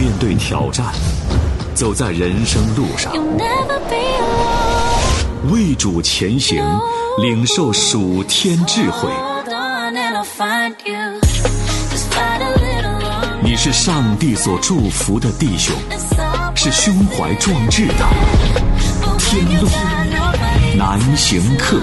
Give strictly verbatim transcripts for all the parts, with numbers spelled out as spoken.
面对挑战，走在人生路上，为主前行，领受属天智慧。你是上帝所祝福的弟兄，是胸怀壮志的天路难行客。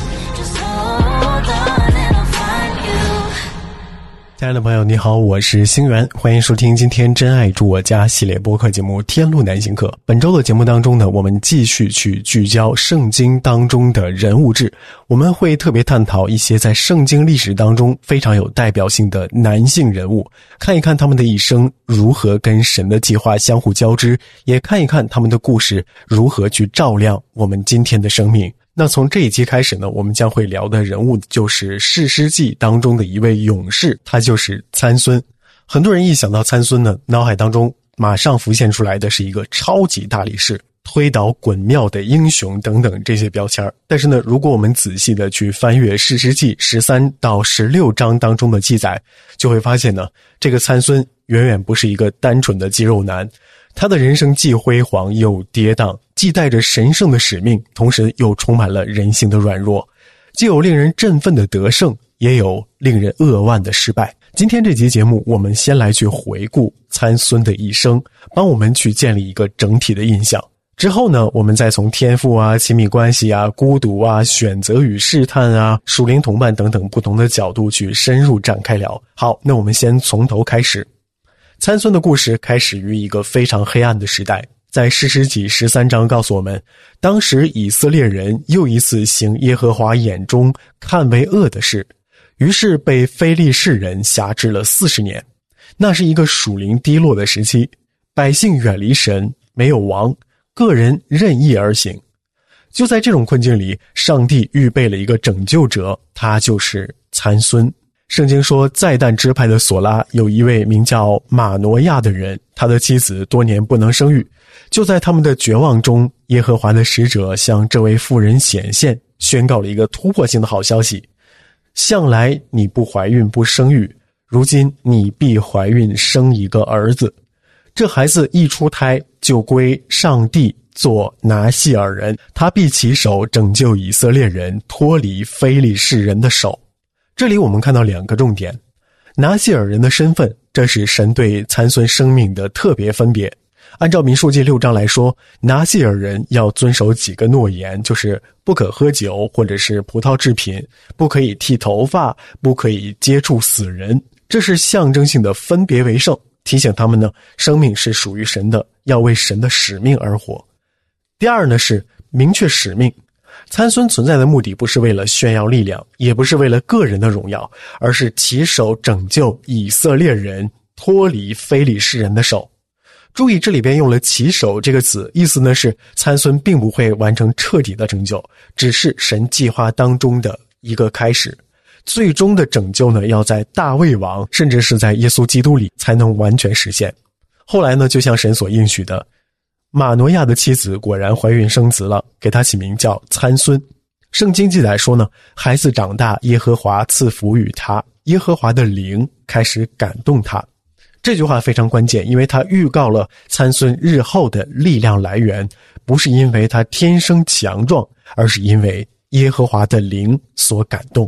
亲爱的朋友你好，我是星源，欢迎收听今天真爱住我家系列播客节目天路难行客。本周的节目当中呢，我们继续去聚焦圣经当中的人物志，我们会特别探讨一些在圣经历史当中非常有代表性的男性人物，看一看他们的一生如何跟神的计划相互交织，也看一看他们的故事如何去照亮我们今天的生命。那从这一期开始呢，我们将会聊的人物就是士师记当中的一位勇士，他就是参孙。很多人一想到参孙呢，脑海当中马上浮现出来的是一个超级大力士、推倒滚庙的英雄等等这些标签。但是呢，如果我们仔细的去翻阅士师记十三到十六章当中的记载，就会发现呢，这个参孙远远不是一个单纯的肌肉男，他的人生既辉煌又跌宕，既带着神圣的使命，同时又充满了人性的软弱，既有令人振奋的得胜，也有令人扼腕的失败。今天这期节目，我们先来去回顾参孙的一生，帮我们去建立一个整体的印象。之后呢，我们再从天赋啊、亲密关系啊、孤独啊、选择与试探啊、属灵同伴等等不同的角度去深入展开聊。好，那我们先从头开始。参孙的故事开始于一个非常黑暗的时代，在士师记十三章告诉我们，当时以色列人又一次行耶和华眼中看为恶的事，于是被非利士人辖制了四十年。那是一个属灵低落的时期，百姓远离神，没有王，个人任意而行。就在这种困境里，上帝预备了一个拯救者，他就是参孙。圣经说，在但支派的索拉有一位名叫马挪亚的人，他的妻子多年不能生育。就在他们的绝望中，耶和华的使者向这位妇人显现，宣告了一个突破性的好消息：向来你不怀孕不生育，如今你必怀孕生一个儿子。这孩子一出胎就归上帝做拿细耳人，他必起手拯救以色列人脱离非利士人的手。这里我们看到两个重点，拿细耳人的身份，这是神对参孙生命的特别分别。按照民数记六章来说，拿细耳人要遵守几个诺言，就是不可喝酒或者是葡萄制品，不可以剃头发，不可以接触死人，这是象征性的分别为圣，提醒他们呢，生命是属于神的，要为神的使命而活。第二呢，是明确使命。参孙存在的目的不是为了炫耀力量，也不是为了个人的荣耀，而是起手拯救以色列人脱离非利士人的手。注意这里边用了起手这个词，意思呢是参孙并不会完成彻底的拯救，只是神计划当中的一个开始。最终的拯救呢，要在大卫王甚至是在耶稣基督里才能完全实现。后来呢，就像神所应许的，马挪亚的妻子果然怀孕生子了，给他起名叫参孙。圣经记载说呢，孩子长大，耶和华赐福与他，耶和华的灵开始感动他。这句话非常关键，因为他预告了参孙日后的力量来源，不是因为他天生强壮，而是因为耶和华的灵所感动。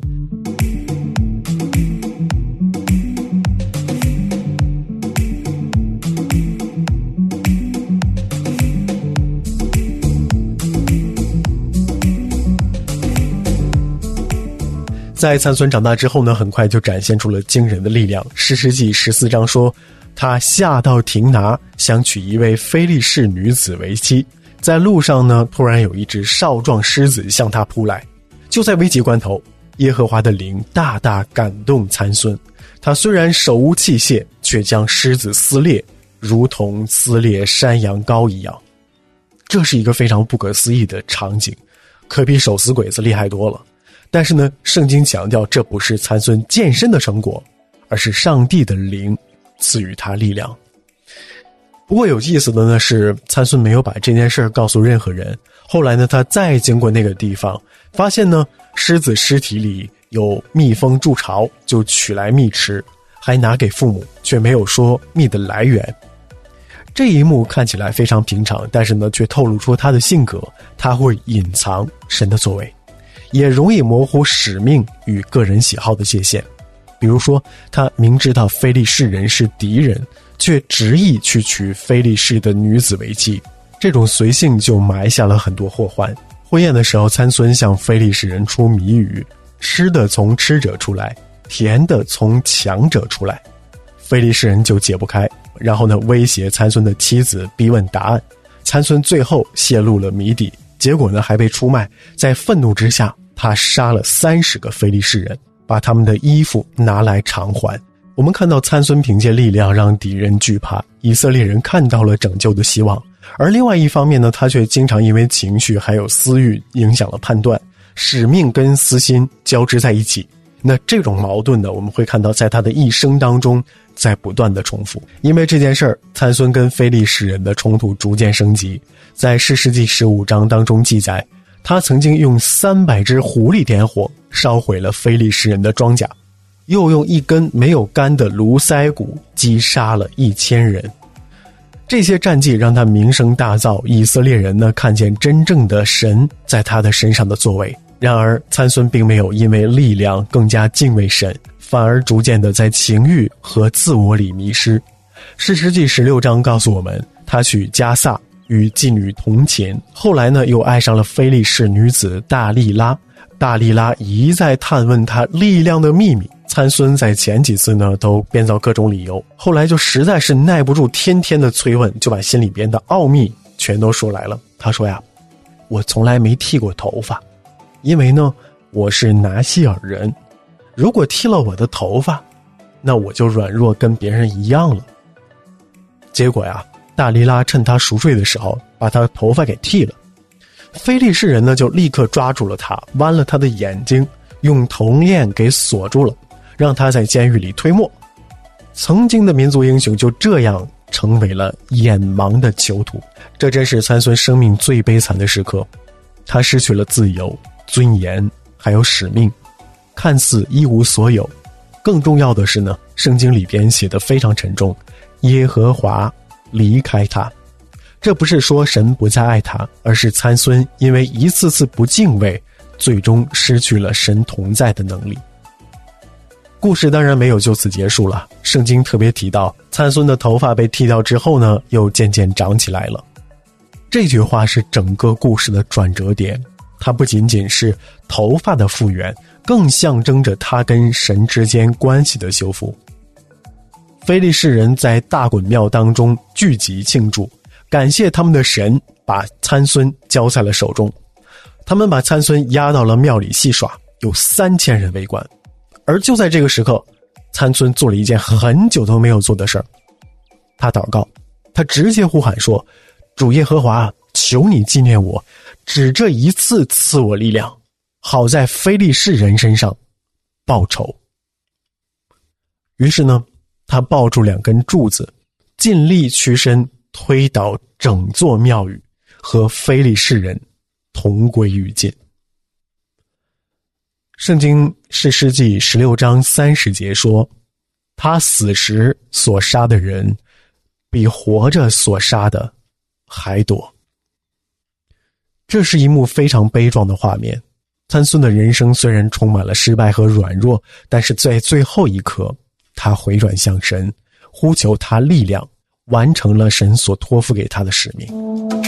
在参孙长大之后呢，很快就展现出了惊人的力量。士师记十四章说，他下到亭拿，想娶一位非利士女子为妻。在路上呢，突然有一只少壮狮子向他扑来。就在危急关头，耶和华的灵大大感动参孙。他虽然手无器械，却将狮子撕裂，如同撕裂山羊羔一样。这是一个非常不可思议的场景，可比手撕鬼子厉害多了。但是呢，圣经强调这不是参孙健身的成果，而是上帝的灵赐予他力量。不过有意思的呢是，参孙没有把这件事告诉任何人。后来呢，他再经过那个地方，发现呢狮子尸体里有蜜蜂筑巢，就取来蜜吃，还拿给父母，却没有说蜜的来源。 这一幕看起来非常平常，但是呢，却透露出他的性格，他会隐藏神的作为，也容易模糊使命与个人喜好的界限。比如说，他明知道非利士人是敌人，却执意去娶非利士的女子为妻，这种随性就埋下了很多祸患。婚宴的时候，参孙向非利士人出谜语，吃的从吃者出来，甜的从强者出来，非利士人就解不开，然后呢，威胁参孙的妻子逼问答案。参孙最后泄露了谜底，结果呢，还被出卖。在愤怒之下，他杀了三十个非利士人，把他们的衣服拿来偿还。我们看到参孙凭借力量让敌人惧怕，以色列人看到了拯救的希望。而另外一方面呢，他却经常因为情绪还有私欲影响了判断，使命跟私心交织在一起。那这种矛盾呢，我们会看到在他的一生当中在不断的重复。因为这件事儿，参孙跟非利士人的冲突逐渐升级。在士师记十五章当中记载，他曾经用三百只狐狸点火烧毁了非利士人的庄稼，又用一根没有干的卢腮骨击杀了一千人。这些战绩让他名声大噪，以色列人呢看见真正的神在他的身上的作为。然而参孙并没有因为力量更加敬畏神，反而逐渐的在情欲和自我里迷失。士师记十六章告诉我们，他娶迦萨，与妓女同寝，后来呢又爱上了非利士女子大利拉。大利拉一再探问他力量的秘密，参孙在前几次呢都编造各种理由，后来就实在是耐不住天天的催问，就把心里边的奥秘全都说来了。他说呀，我从来没剃过头发，因为呢我是拿西尔人，如果剃了我的头发，那我就软弱跟别人一样了。结果呀，大利拉趁他熟睡的时候把他头发给剃了。非利士人呢就立刻抓住了他，剜了他的眼睛，用铜链给锁住了，让他在监狱里推磨。曾经的民族英雄就这样成为了眼盲的囚徒。这真是参孙生命最悲惨的时刻，他失去了自由、尊严还有使命，看似一无所有。更重要的是呢，圣经里边写得非常沉重，耶和华离开他。这不是说神不再爱他，而是参孙因为一次次不敬畏，最终失去了神同在的能力。故事当然没有就此结束了，圣经特别提到参孙的头发被剃掉之后呢，又渐渐长起来了。这句话是整个故事的转折点，它不仅仅是头发的复原，更象征着他跟神之间关系的修复。非利士人在大衮庙当中聚集庆祝，感谢他们的神把参孙交在了手中。他们把参孙押到了庙里戏耍，有三千人围观。而就在这个时刻，参孙做了一件很久都没有做的事儿，他祷告，他直接呼喊说，主耶和华，求你纪念我，只这一次赐我力量，好在非利士人身上报仇。于是呢，他抱住两根柱子，尽力屈身推倒整座庙宇，和非利士人同归于尽。圣经士师记十六章三十节说，他死时所杀的人比活着所杀的还多。这是一幕非常悲壮的画面。参孙的人生虽然充满了失败和软弱，但是在最后一刻，他回转向神，呼求他力量，完成了神所托付给他的使命。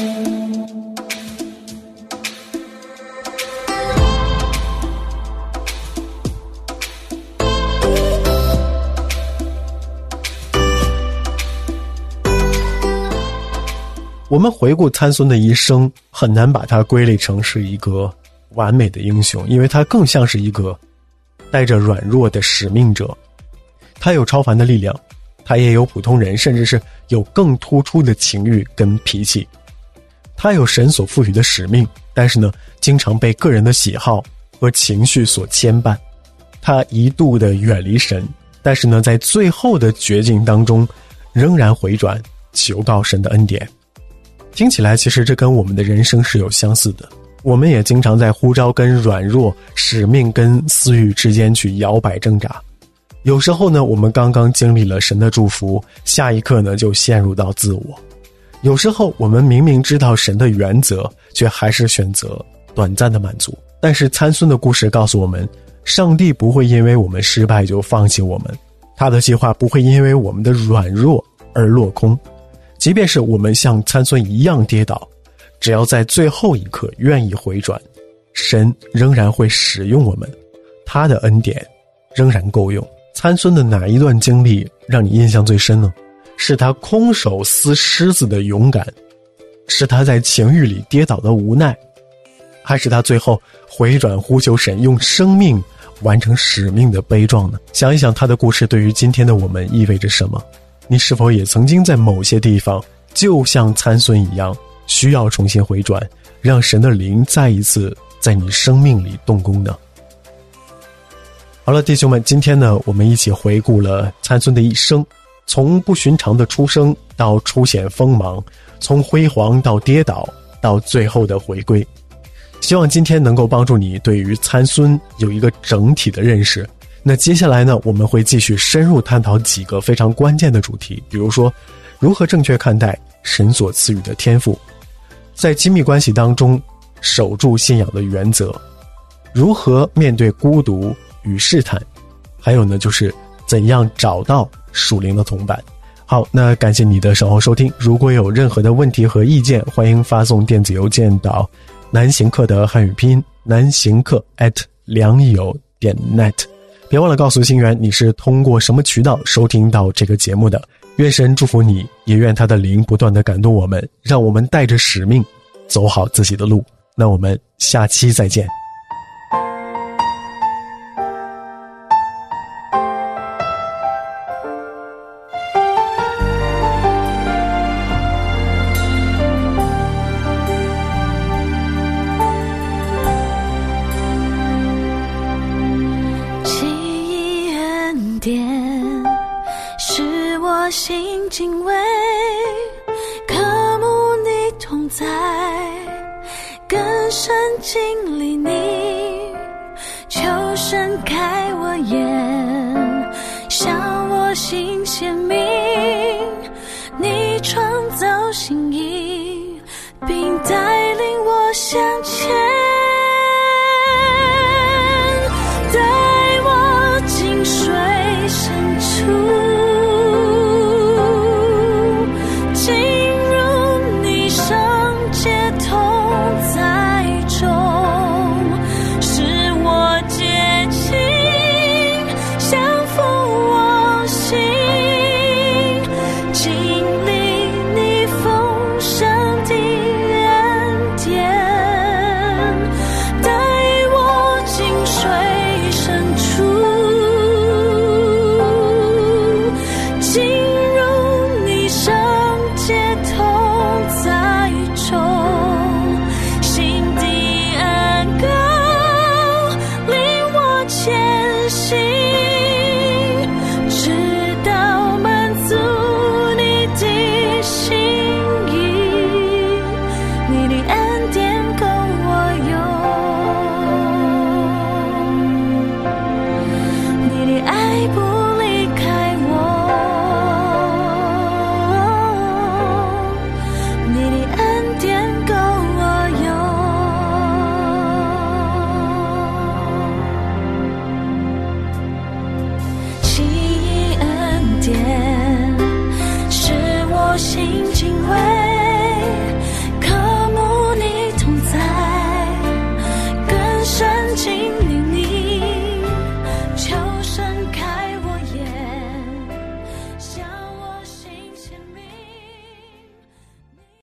我们回顾参孙的一生，很难把他归类成是一个完美的英雄，因为他更像是一个带着软弱的使命者。他有超凡的力量，他也有普通人甚至是有更突出的情欲跟脾气。他有神所赋予的使命，但是呢，经常被个人的喜好和情绪所牵绊。他一度的远离神，但是呢，在最后的绝境当中，仍然回转，求告神的恩典。听起来其实这跟我们的人生是有相似的，我们也经常在呼召跟软弱、使命跟私欲之间去摇摆挣扎。有时候呢，我们刚刚经历了神的祝福，下一刻呢就陷入到自我。 有时候我们明明知道神的原则，却还是选择短暂的满足。但是参孙的故事告诉我们，上帝不会因为我们失败就放弃我们，他的计划不会因为我们的软弱而落空。即便是我们像参孙一样跌倒，只要在最后一刻愿意回转，神仍然会使用我们，他的恩典仍然够用。参孙的哪一段经历让你印象最深呢？是他空手撕狮子的勇敢，是他在情欲里跌倒的无奈，还是他最后回转呼求神，用生命完成使命的悲壮呢？想一想他的故事对于今天的我们意味着什么？你是否也曾经在某些地方就像参孙一样，需要重新回转，让神的灵再一次在你生命里动工呢？好了，弟兄们，今天呢，我们一起回顾了参孙的一生，从不寻常的出生到初显锋芒，从辉煌到跌倒，到最后的回归。希望今天能够帮助你对于参孙有一个整体的认识。那接下来呢，我们会继续深入探讨几个非常关键的主题，比如说如何正确看待神所赐予的天赋，在亲密关系当中守住信仰的原则，如何面对孤独与试探，还有呢，就是怎样找到属灵的同伴。好，那感谢你的守候收听，如果有任何的问题和意见，欢迎发送电子邮件到南行课的汉语拼音南行课 at 良友点 net， 别忘了告诉星源你是通过什么渠道收听到这个节目的。愿神祝福你，也愿他的灵不断地感动我们，让我们带着使命走好自己的路。那我们下期再见。 心敬畏，渴慕你同在，更深经历你，求神开我眼，向我心显明，你创造心意，并带领我向前，带我进水深处，心敬畏。